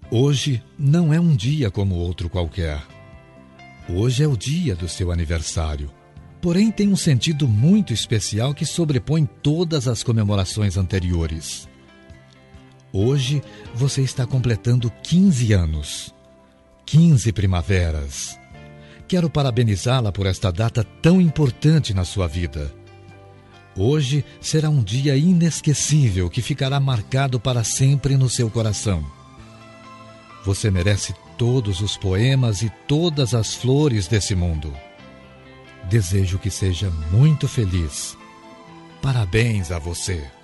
Hoje não é um dia como outro qualquer. Hoje é o dia do seu aniversário. Porém, tem um sentido muito especial que sobrepõe todas as comemorações anteriores. Hoje você está completando 15 anos. 15 primaveras. Quero parabenizá-la por esta data tão importante na sua vida. Hoje será um dia inesquecível que ficará marcado para sempre no seu coração. Você merece todos os poemas e todas as flores desse mundo. Desejo que seja muito feliz. Parabéns a você.